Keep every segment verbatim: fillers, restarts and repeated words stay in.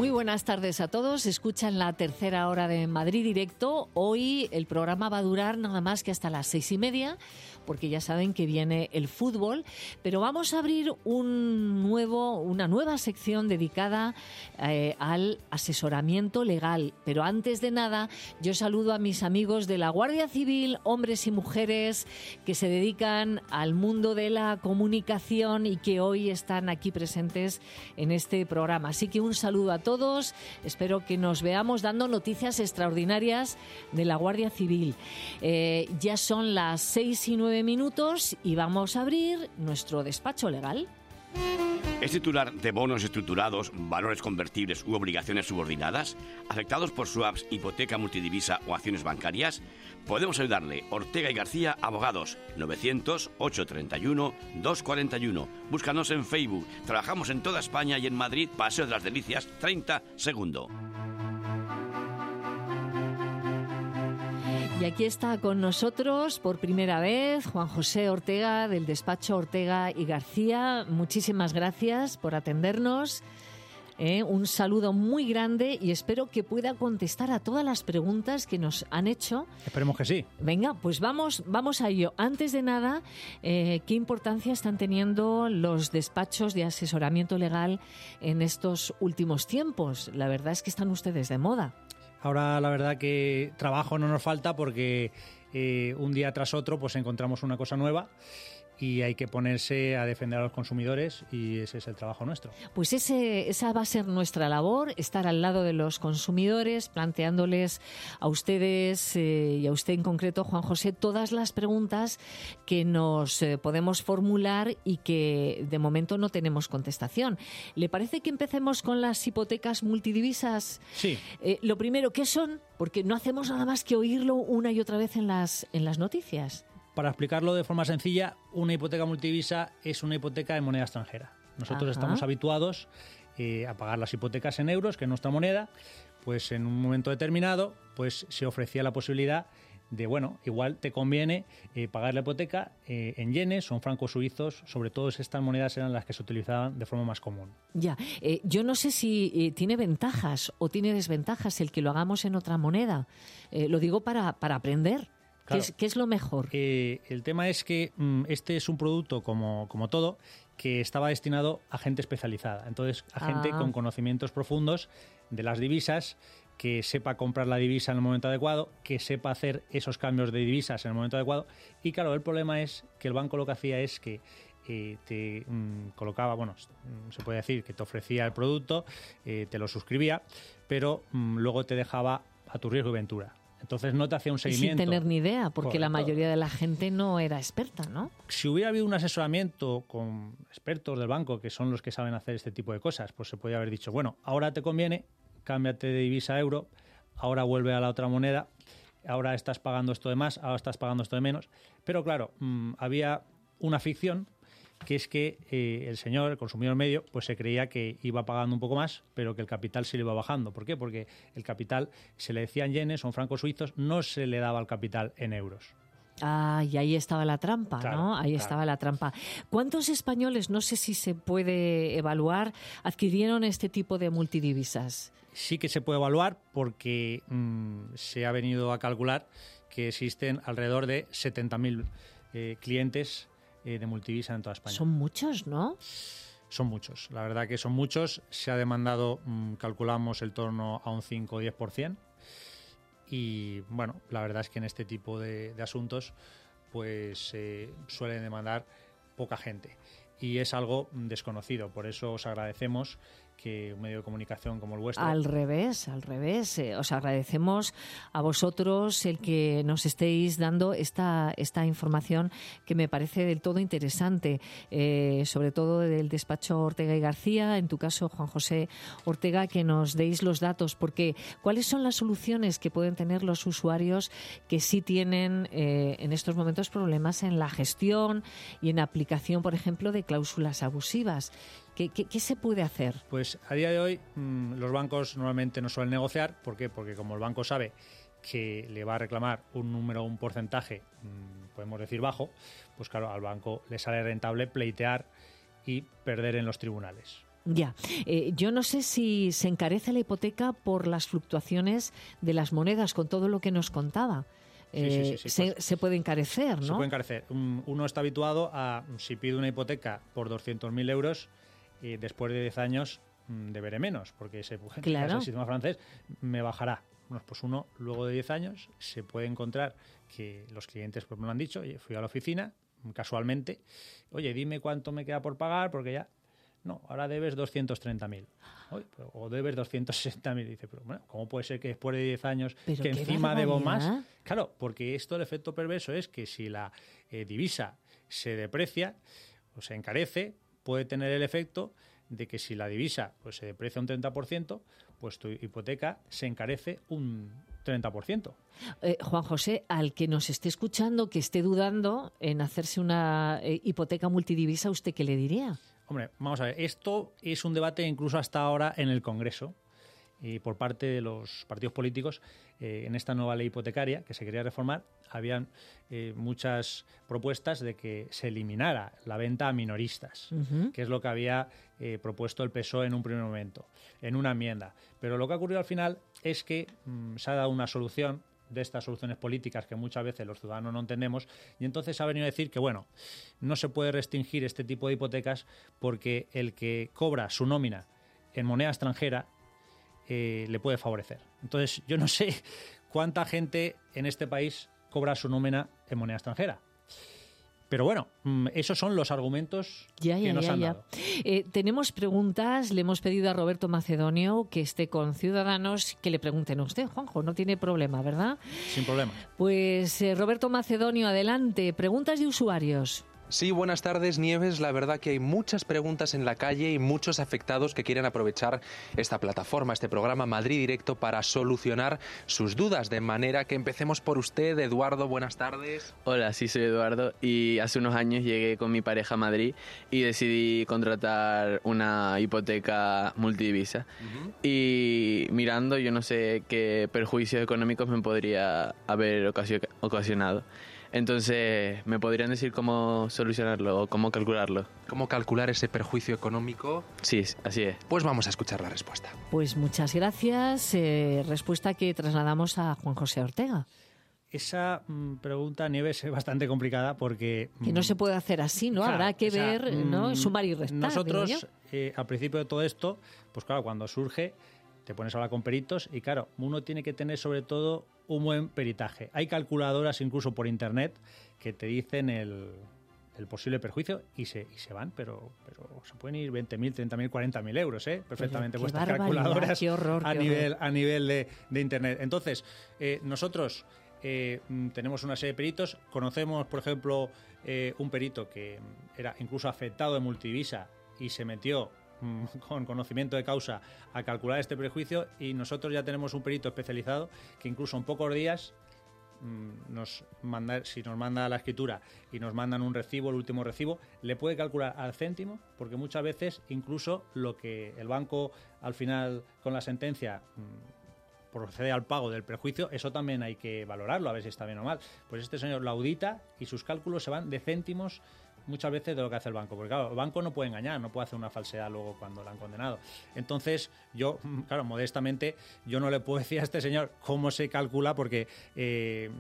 Muy buenas tardes a todos. Escuchan la tercera hora de Madrid Directo. Hoy el programa va a durar nada más que hasta las seis y media, porque ya saben que viene el fútbol. Pero vamos a abrir un nuevo, una nueva sección dedicada eh, al asesoramiento legal. Pero antes de nada, yo saludo a mis amigos de la Guardia Civil, hombres y mujeres que se dedican al mundo de la comunicación y que hoy están aquí presentes en este programa. Así que un saludo a todos. Espero que nos veamos dando noticias extraordinarias de la Guardia Civil. Eh, ya son las seis y nueve minutos y vamos a abrir nuestro despacho legal. ¿Es titular de bonos estructurados, valores convertibles u obligaciones subordinadas, afectados por swaps, hipoteca multidivisa o acciones bancarias? Podemos ayudarle. Ortega y García, abogados. novecientos, ochocientos treinta y uno, doscientos cuarenta y uno. Búscanos en Facebook. Trabajamos en toda España y en Madrid, Paseo de las Delicias, treinta, segundo. Y aquí está con nosotros por primera vez Juan José Ortega, del despacho Ortega y García. Muchísimas gracias por atendernos. Eh, un saludo muy grande y espero que pueda contestar a todas las preguntas que nos han hecho. Esperemos que sí. Venga, pues vamos, vamos a ello. Antes de nada, eh, ¿qué importancia están teniendo los despachos de asesoramiento legal en estos últimos tiempos? La verdad es que están ustedes de moda. Ahora la verdad que trabajo no nos falta porque eh, un día tras otro pues encontramos una cosa nueva y hay que ponerse a defender a los consumidores y ese es el trabajo nuestro. Pues ese, esa va a ser nuestra labor, estar al lado de los consumidores, planteándoles a ustedes eh, y a usted en concreto, Juan José, todas las preguntas que nos eh, podemos formular y que de momento no tenemos contestación. ¿Le parece que empecemos con las hipotecas multidivisas? Sí. Eh, lo primero, ¿qué son? Porque no hacemos nada más que oírlo una y otra vez en las, en las noticias. Para explicarlo de forma sencilla, una hipoteca multidivisa es una hipoteca en moneda extranjera. Nosotros Ajá. estamos habituados eh, a pagar las hipotecas en euros, que es nuestra moneda, pues en un momento determinado pues se ofrecía la posibilidad de, bueno, igual te conviene eh, pagar la hipoteca eh, en yenes o en francos suizos, sobre todo estas monedas eran las que se utilizaban de forma más común. Ya, eh, yo no sé si eh, tiene ventajas o tiene desventajas el que lo hagamos en otra moneda. Eh, lo digo para, para aprender. ¿Qué, Claro. es, ¿Qué es lo mejor? Eh, el tema es que mm, este es un producto, como, como todo, que estaba destinado a gente especializada. Entonces, a gente Ah. con conocimientos profundos de las divisas, que sepa comprar la divisa en el momento adecuado, que sepa hacer esos cambios de divisas en el momento adecuado. Y claro, el problema es que el banco lo que hacía es que eh, te mm, colocaba, bueno, se puede decir que te ofrecía el producto, eh, te lo suscribía, pero mm, luego te dejaba a tu riesgo y ventura. Entonces no te hacía un seguimiento. Y sin tener ni idea, porque Correcto. la mayoría de la gente no era experta, ¿no? Si hubiera habido un asesoramiento con expertos del banco, que son los que saben hacer este tipo de cosas, pues se podría haber dicho, bueno, ahora te conviene, cámbiate de divisa a euro, ahora vuelve a la otra moneda, ahora estás pagando esto de más, ahora estás pagando esto de menos. Pero claro, mmm, había una ficción, que es que eh, el señor, el consumidor medio, pues se creía que iba pagando un poco más, pero que el capital se le iba bajando. ¿Por qué? Porque el capital se le decía en yenes o en francos suizos, no se le daba al capital en euros. Ah, y ahí estaba la trampa, Claro, ¿no? Ahí claro. estaba la trampa. ¿Cuántos españoles, no sé si se puede evaluar, adquirieron este tipo de multidivisas? Sí que se puede evaluar porque mmm, se ha venido a calcular que existen alrededor de setenta mil eh, clientes eh, de multidivisa en toda España. Son muchos, ¿no? Son muchos, la verdad que son muchos. Se ha demandado, mmm, calculamos, el torno a un cinco o diez por ciento. Y bueno, la verdad es que en este tipo de, de asuntos pues eh, suelen demandar poca gente. Y es algo desconocido, por eso os agradecemos que un medio de comunicación como el vuestro... Al revés, al revés. Eh, os agradecemos a vosotros el que nos estéis dando esta, esta información que me parece del todo interesante, eh, sobre todo del despacho Ortega y García, en tu caso, Juan José Ortega, que nos deis los datos, porque ¿cuáles son las soluciones que pueden tener los usuarios que sí tienen eh, en estos momentos problemas en la gestión y en aplicación, por ejemplo, de cláusulas abusivas? ¿Qué, qué, qué se puede hacer? Pues a día de hoy mmm, los bancos normalmente no suelen negociar. ¿Por qué? Porque como el banco sabe que le va a reclamar un número, un porcentaje, mmm, podemos decir bajo, pues claro, al banco le sale rentable pleitear y perder en los tribunales. Ya. Eh, yo no sé si se encarece la hipoteca por las fluctuaciones de las monedas, con todo lo que nos contaba. Sí, sí, sí, sí, se, pues, se puede encarecer, ¿no? Se puede encarecer. Uno está habituado a, si pide una hipoteca por doscientos mil euros, y después de diez años deberé menos, porque ese, claro. el sistema francés me bajará. Bueno, pues uno, luego de diez años, se puede encontrar que los clientes pues, me lo han dicho, oye, fui a la oficina, casualmente, oye, dime cuánto me queda por pagar, porque ya, no, ahora debes doscientos treinta mil. O debes doscientos sesenta mil. Dice, pero bueno, ¿cómo puede ser que después de diez años, pero que encima debo más? ¿eh? Claro, porque esto, el efecto perverso es que si la eh, divisa se deprecia o se encarece, puede tener el efecto de que si la divisa pues, se deprecia un treinta por ciento, pues tu hipoteca se encarece un treinta por ciento. Eh, Juan José, al que nos esté escuchando, que esté dudando en hacerse una eh, hipoteca multidivisa, ¿usted qué le diría? Hombre, vamos a ver, esto es un debate incluso hasta ahora en el Congreso y por parte de los partidos políticos. Eh, en esta nueva ley hipotecaria que se quería reformar, habían eh, muchas propuestas de que se eliminara la venta a minoristas, uh-huh. que es lo que había eh, propuesto el P S O E en un primer momento, en una enmienda. Pero lo que ha ocurrido al final es que mmm, se ha dado una solución de estas soluciones políticas que muchas veces los ciudadanos no entendemos, y entonces ha venido a decir que, bueno, no se puede restringir este tipo de hipotecas porque el que cobra su nómina en moneda extranjera eh, le puede favorecer. Entonces, yo no sé cuánta gente en este país cobra su nómina en moneda extranjera. Pero bueno, esos son los argumentos ya, ya, que nos ya, han ya. dado. Eh, tenemos preguntas, le hemos pedido a Roberto Macedonio que esté con Ciudadanos, que le pregunten a usted, Juanjo, no tiene problema, ¿verdad? Sin problema. Pues eh, Roberto Macedonio, adelante, preguntas de usuarios. Sí, buenas tardes, Nieves. La verdad que hay muchas preguntas en la calle y muchos afectados que quieren aprovechar esta plataforma, este programa Madrid Directo, para solucionar sus dudas. De manera que empecemos por usted, Eduardo. Buenas tardes. Hola, sí, soy Eduardo y hace unos años llegué con mi pareja a Madrid y decidí contratar una hipoteca multidivisa. Uh-huh. Y mirando, yo no sé qué perjuicios económicos me podría haber ocasionado. Entonces, ¿me podrían decir cómo solucionarlo o cómo calcularlo? ¿Cómo calcular ese perjuicio económico? Sí, así es. Pues vamos a escuchar la respuesta. Pues muchas gracias. Eh, respuesta que trasladamos a Juan José Ortega. Esa mmm, pregunta, Nieves, es bastante complicada porque... Mmm, que no se puede hacer así, ¿no? Claro, habrá que o sea, ver, ¿no? Sumar y restar. Nosotros, eh, al principio de todo esto, pues claro, cuando surge, te pones a hablar con peritos y claro, uno tiene que tener sobre todo un buen peritaje. Hay calculadoras incluso por internet que te dicen el, el posible perjuicio y se, y se van, pero, pero se pueden ir veinte mil, treinta mil, cuarenta mil euros, ¿eh? Perfectamente vuestras calculadoras qué horror, a, qué nivel, horror. a nivel de, de internet. Entonces, eh, nosotros eh, tenemos una serie de peritos, conocemos, por ejemplo, eh, un perito que era incluso afectado de multidivisa y se metió con conocimiento de causa a calcular este perjuicio, y nosotros ya tenemos un perito especializado que incluso en pocos días mmm, nos manda, si nos manda la escritura y nos mandan un recibo, el último recibo, le puede calcular al céntimo, porque muchas veces incluso lo que el banco al final con la sentencia mmm, procede al pago del perjuicio, eso también hay que valorarlo, a ver si está bien o mal. Pues este señor lo audita y sus cálculos se van de céntimos muchas veces de lo que hace el banco, porque claro, el banco no puede engañar, no puede hacer una falsedad luego cuando lo han condenado. Entonces, yo, claro, modestamente, yo no le puedo decir a este señor cómo se calcula, porque eh,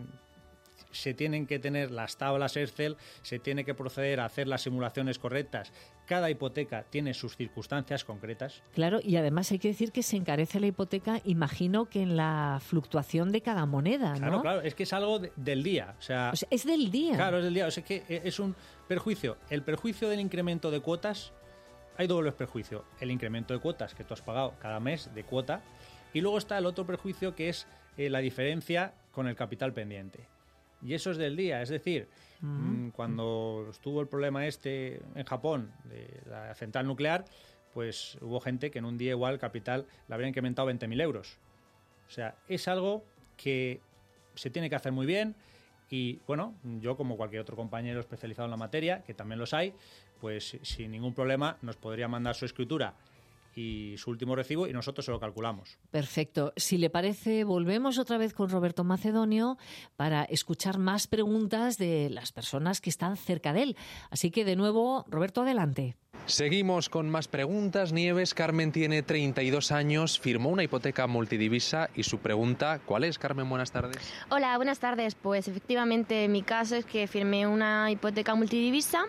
se tienen que tener las tablas Excel, se tiene que proceder a hacer las simulaciones correctas. Cada hipoteca tiene sus circunstancias concretas. Claro, y además hay que decir que se encarece la hipoteca, imagino que en la fluctuación de cada moneda, ¿no? Claro, claro, es que es algo de, del día. O sea, o sea, es del día. Claro, es del día. O sea, que es un perjuicio. El perjuicio del incremento de cuotas, hay dobles perjuicios. El incremento de cuotas que tú has pagado cada mes de cuota, y luego está el otro perjuicio que es eh, la diferencia con el capital pendiente. Y eso es del día, es decir, uh-huh. cuando estuvo el problema este en Japón de la central nuclear, pues hubo gente que en un día igual el capital le habría incrementado veinte mil euros. O sea, es algo que se tiene que hacer muy bien y, bueno, yo como cualquier otro compañero especializado en la materia, que también los hay, pues sin ningún problema nos podría mandar su escritura y su último recibo y nosotros se lo calculamos. Perfecto. Si le parece, volvemos otra vez con Roberto Macedonio para escuchar más preguntas de las personas que están cerca de él. Así que, de nuevo, Roberto, adelante. Seguimos con más preguntas. Nieves, Carmen tiene treinta y dos años, firmó una hipoteca multidivisa y su pregunta, ¿cuál es, Carmen? Buenas tardes. Hola, buenas tardes. Pues efectivamente mi caso es que firmé una hipoteca multidivisa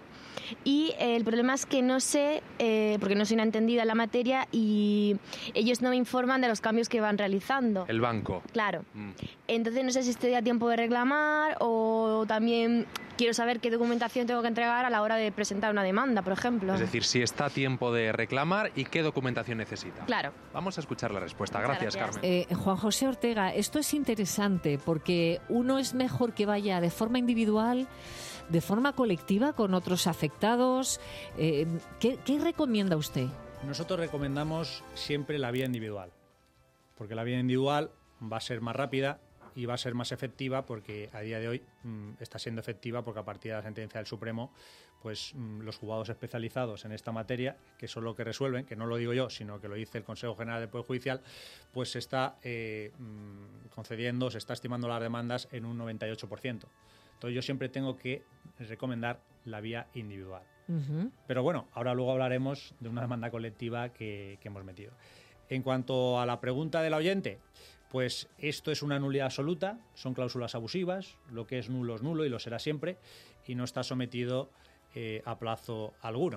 y eh, el problema es que no sé, eh, porque no soy una entendida en la materia y ellos no me informan de los cambios que van realizando. El banco. Claro. Mm. Entonces no sé si estoy a tiempo de reclamar o también quiero saber qué documentación tengo que entregar a la hora de presentar una demanda, por ejemplo. Es decir, si está a tiempo de reclamar y qué documentación necesita. Claro. Vamos a escuchar la respuesta. Muchas Gracias, gracias. Carmen. Eh, Juan José Ortega, esto es interesante porque uno es mejor que vaya de forma individual, de forma colectiva con otros afectados. Eh, ¿qué, ¿Qué recomienda usted? Nosotros recomendamos siempre la vía individual, porque la vía individual va a ser más rápida y va a ser más efectiva porque a día de hoy mmm, está siendo efectiva porque a partir de la sentencia del Supremo pues mmm, los juzgados especializados en esta materia, que son lo que resuelven, que no lo digo yo, sino que lo dice el Consejo General del Poder Judicial, pues se está eh, mmm, concediendo, se está estimando las demandas en un noventa y ocho por ciento. Entonces yo siempre tengo que recomendar la vía individual. Uh-huh. Pero bueno, ahora luego hablaremos de una demanda colectiva que, que hemos metido. En cuanto a la pregunta del oyente, pues esto es una nulidad absoluta, son cláusulas abusivas, lo que es nulo es nulo y lo será siempre, y no está sometido eh, a plazo alguno.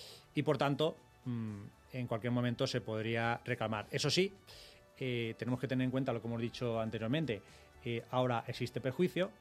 Y por tanto, mmm, en cualquier momento se podría reclamar. Eso sí, eh, tenemos que tener en cuenta lo que hemos dicho anteriormente. Eh, ahora existe perjuicio,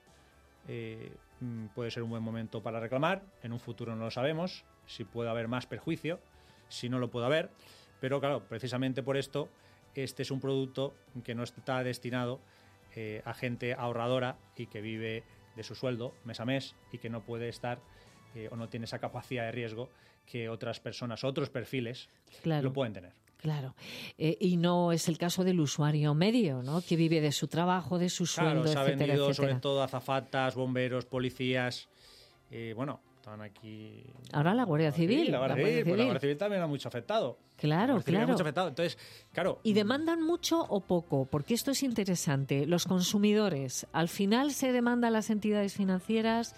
eh, mmm, puede ser un buen momento para reclamar, en un futuro no lo sabemos, si puede haber más perjuicio, si no lo puede haber, pero claro, precisamente por esto, este es un producto que no está destinado eh, a gente ahorradora y que vive de su sueldo mes a mes y que no puede estar eh, o no tiene esa capacidad de riesgo que otras personas, otros perfiles, claro, lo pueden tener. Claro. Eh, y no es el caso del usuario medio, ¿no? Que vive de su trabajo, de su sueldo, claro, se ha etcétera, vendido etcétera. Sobre todo azafatas, bomberos, policías, eh, bueno... Estaban aquí... Ahora la Guardia Civil. Sí, la Guardia, la Guardia Civil, Civil. Pues la Guardia Civil también ha mucho afectado. Claro, claro. Mucho afectado. Entonces, claro. ¿Y demandan mucho o poco? Porque esto es interesante. Los consumidores, ¿al final se demanda a las entidades financieras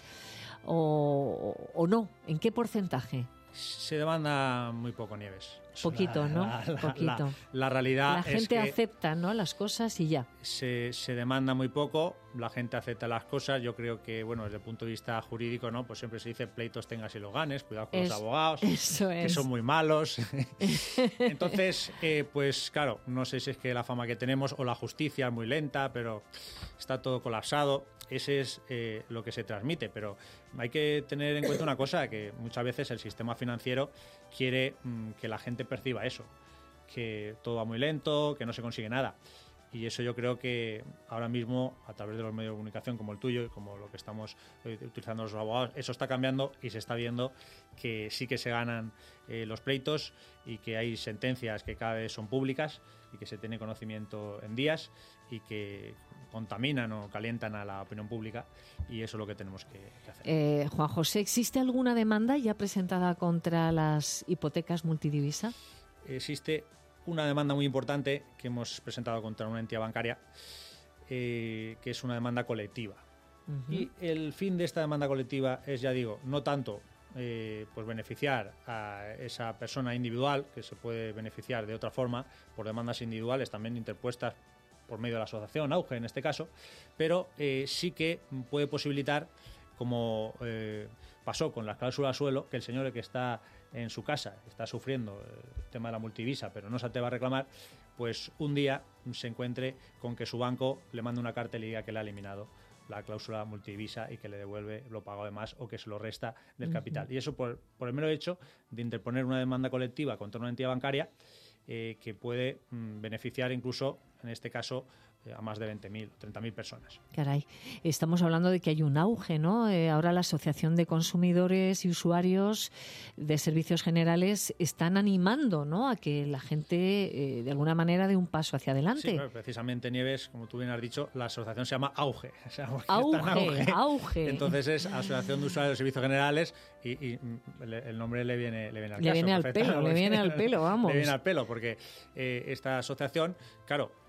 o, o no? ¿En qué porcentaje? Se demanda muy poco, Nieves. Poquito, la, ¿no? La, la, Poquito. La, la realidad la gente es que acepta, ¿no?, las cosas y ya. Se, se demanda muy poco, la gente acepta las cosas. Yo creo que, bueno, desde el punto de vista jurídico, ¿no?, pues siempre se dice pleitos tengas y los ganes, cuidado con es, los abogados, eso que es. son muy malos. Entonces, eh, pues claro, no sé si es que la fama que tenemos o la justicia es muy lenta, pero está todo colapsado. Ese es eh, lo que se transmite, pero hay que tener en cuenta una cosa, que muchas veces el sistema financiero quiere mmm, que la gente perciba eso, que todo va muy lento, que no se consigue nada. Y eso yo creo que ahora mismo, a través de los medios de comunicación como el tuyo y como lo que estamos eh, utilizando los abogados, eso está cambiando y se está viendo que sí que se ganan eh, los pleitos y que hay sentencias que cada vez son públicas y que se tiene conocimiento en días y que contaminan o calientan a la opinión pública, y eso es lo que tenemos que, que hacer. Eh, Juan José, ¿existe alguna demanda ya presentada contra las hipotecas multidivisa? Existe una demanda muy importante que hemos presentado contra una entidad bancaria, eh, que es una demanda colectiva. Uh-huh. Y el fin de esta demanda colectiva es, ya digo, no tanto eh, pues beneficiar a esa persona individual, que se puede beneficiar de otra forma por demandas individuales también interpuestas por medio de la asociación AUGE en este caso, pero eh, sí que puede posibilitar, como eh, pasó con las cláusulas suelo, que el señor que está en su casa, está sufriendo el tema de la multidivisa, pero no se atreve a reclamar, pues un día se encuentre con que su banco le manda una carta y le diga que le ha eliminado la cláusula multidivisa y que le devuelve lo pagado de más o que se lo resta del uh-huh. capital. Y eso por, por el mero hecho de interponer una demanda colectiva contra una entidad bancaria eh, que puede mm, beneficiar incluso, en este caso, a más de veinte mil, treinta mil personas. Caray, estamos hablando de que hay un auge, ¿no? Eh, ahora la Asociación de Consumidores y Usuarios de Servicios Generales están animando, ¿no?, a que la gente, eh, de alguna manera, dé un paso hacia adelante. Sí, precisamente, Nieves, como tú bien has dicho, la asociación se llama AUGE. O sea, auge, auge, auge. Entonces es Asociación de Usuarios de Servicios Generales y, y el nombre le viene, le viene al le caso. Viene al pelo, le viene al pelo, vamos. Le viene al pelo, porque eh, esta asociación, claro,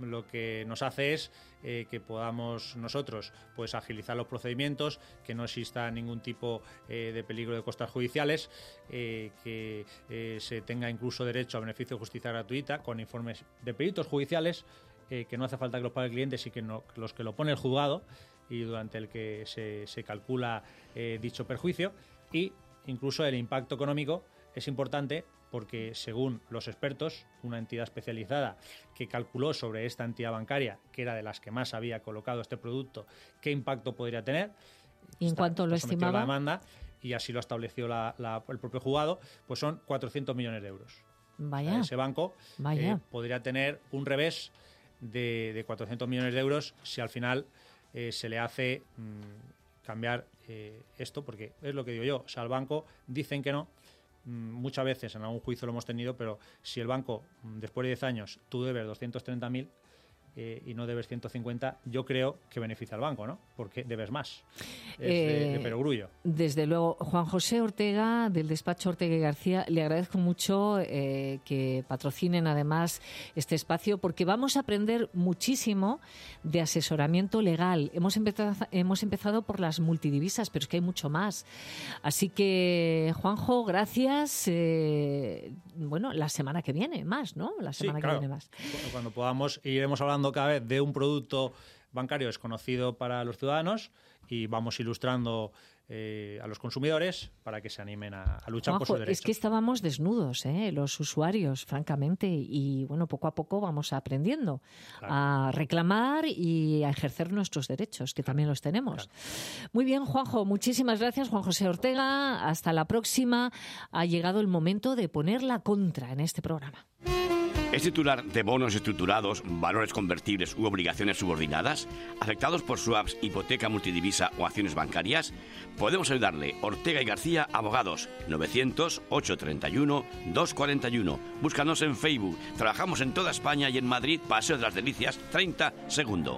lo que nos hace es eh, que podamos nosotros pues agilizar los procedimientos, que no exista ningún tipo eh, de peligro de costas judiciales, eh, que eh, se tenga incluso derecho a beneficio de justicia gratuita con informes de peritos judiciales, eh, que no hace falta que los pague el cliente, sino que no, los que lo pone el juzgado y durante el que se, se calcula eh, dicho perjuicio. Y incluso el impacto económico es importante porque, según los expertos, una entidad especializada que calculó sobre esta entidad bancaria, que era de las que más había colocado este producto, qué impacto podría tener. ¿Y en cuánto lo estimaba? La demanda, y así lo estableció la, la, el propio juzgado, pues son cuatrocientos millones de euros. Vaya. Ese banco Vaya. Eh, podría tener un revés de, de cuatrocientos millones de euros si al final eh, se le hace mmm, cambiar eh, esto, porque es lo que digo yo, o sea, al banco dicen que no. Muchas veces en algún juicio lo hemos tenido, pero si el banco, después de diez años, tú debes doscientos treinta mil eh, y no debes ciento cincuenta, yo creo que beneficia al banco, ¿no? Porque debes más. Es eh, de, de perogrullo. Desde luego. Juan José Ortega, del despacho Ortega y García, le agradezco mucho eh, que patrocinen además este espacio, porque vamos a aprender muchísimo de asesoramiento legal. Hemos empezado, hemos empezado por las multidivisas, pero es que hay mucho más. Así que, Juanjo, gracias. Eh, bueno, la semana que viene más, ¿no? La semana sí, que claro. viene más. Cuando, cuando podamos, iremos hablando cada vez de un producto bancario desconocido para los ciudadanos y vamos ilustrando eh, a los consumidores para que se animen a, a luchar Juanjo, por sus derechos. Es que estábamos desnudos, ¿eh? Los usuarios, francamente, y bueno, poco a poco vamos aprendiendo claro. a reclamar y a ejercer nuestros derechos, que también los tenemos. Claro. Muy bien, Juanjo, muchísimas gracias, Juan José Ortega. Hasta la próxima. Ha llegado el momento de poner la contra en este programa. ¿Es titular de bonos estructurados, valores convertibles u obligaciones subordinadas, afectados por swaps, hipoteca multidivisa o acciones bancarias? Podemos ayudarle. Ortega y García, abogados. novecientos, ochocientos treinta y uno, doscientos cuarenta y uno. Búscanos en Facebook. Trabajamos en toda España y en Madrid, Paseo de las Delicias, treinta segundo.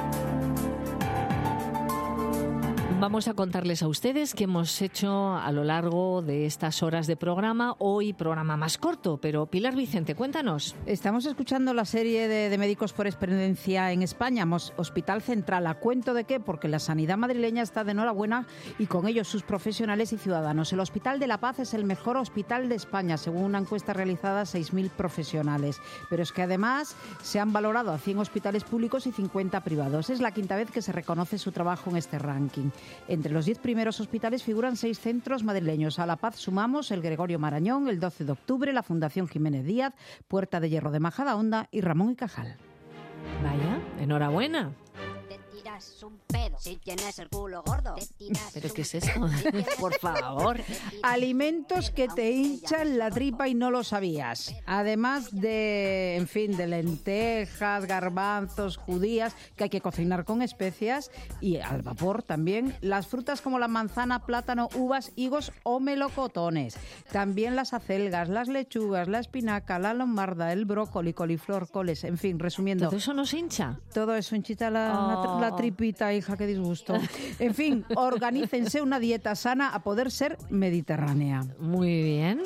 Vamos a contarles a ustedes qué hemos hecho a lo largo de estas horas de programa. Hoy programa más corto, pero Pilar Vicente, cuéntanos. Estamos escuchando la serie de, de médicos por experiencia en España, Hospital Central. ¿A cuento de qué? Porque la sanidad madrileña está de enhorabuena y con ellos sus profesionales y ciudadanos. El Hospital de la Paz es el mejor hospital de España, según una encuesta realizada a seis mil profesionales. Pero es que además se han valorado a cien hospitales públicos y cincuenta privados. Es la quinta vez que se reconoce su trabajo en este ranking. Entre los diez primeros hospitales figuran seis centros madrileños. A La Paz sumamos el Gregorio Marañón, el doce de octubre, la Fundación Jiménez Díaz, Puerta de Hierro de Majadahonda y Ramón y Cajal. Vaya, enhorabuena. Un pedo. Si tienes el culo gordo, te tiras. ¿Pero qué es eso? Por favor. Alimentos que te hinchan la tripa y no lo sabías. Además de, en fin, de lentejas, garbanzos, judías, que hay que cocinar con especias y al vapor también. Las frutas como la manzana, plátano, uvas, higos o melocotones. También las acelgas, las lechugas, la espinaca, la lombarda, el brócoli, coliflor, coles, en fin, resumiendo. ¿Todo eso nos hincha? Todo eso hinchita la, oh. la, la tripita, hija, qué disgusto. En fin, organícense una dieta sana a poder ser mediterránea. Muy bien.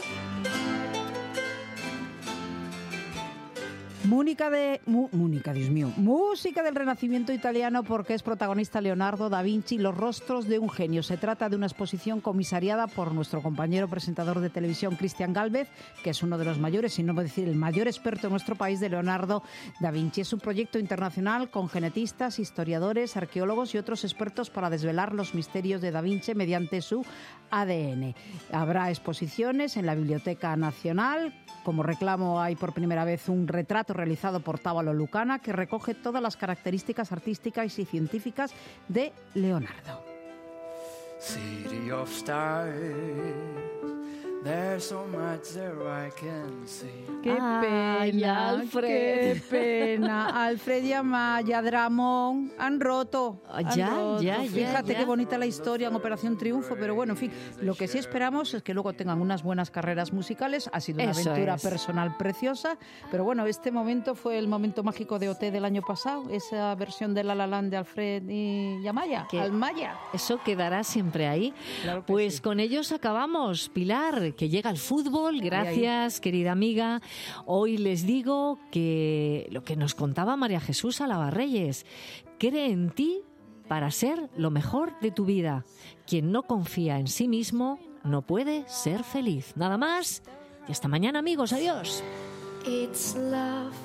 Múnica de... Mu, Múnica, Dios mío. Música del Renacimiento italiano porque es protagonista Leonardo da Vinci, Los rostros de un genio. Se trata de una exposición comisariada por nuestro compañero presentador de televisión, Cristian Gálvez, que es uno de los mayores, si no decir el mayor experto en nuestro país de Leonardo da Vinci. Es un proyecto internacional con genetistas, historiadores, arqueólogos y otros expertos para desvelar los misterios de da Vinci mediante su A D N. Habrá exposiciones en la Biblioteca Nacional. Como reclamo hay por primera vez un retrato realizado por Tábalo Lucana que recoge todas las características artísticas y científicas de Leonardo. City of stars, there's so much there I can see. Qué pena, Ay, Alfred. Qué pena. Alfred y Amaya, Dramón, han roto. Han Ya, roto. ya, ya, Fíjate ya. qué bonita la historia en Operación Triunfo, pero bueno, en fin, lo que sí esperamos es que luego tengan unas buenas carreras musicales. Ha sido una Eso aventura es. personal preciosa, pero bueno, este momento fue el momento mágico de O T del año pasado, esa versión de La La Land de Alfred y Amaya, Que- Almaya. Eso quedará siempre ahí. Claro que Pues sí. con ellos acabamos. Pilar, que, que llega el fútbol. Gracias, querida amiga. Hoy les digo que lo que nos contaba María Jesús Alabarreyes, cree en ti para ser lo mejor de tu vida. Quien no confía en sí mismo no puede ser feliz. Nada más y hasta mañana, amigos. Adiós. It's love.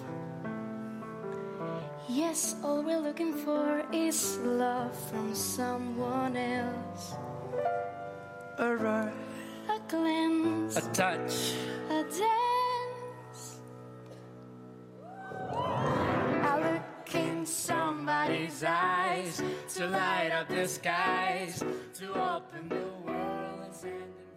Yes, all we're looking for is love from someone else. A rush, A glance, a touch, a dance. I look in somebody's eyes to light up the skies, to open the world and send them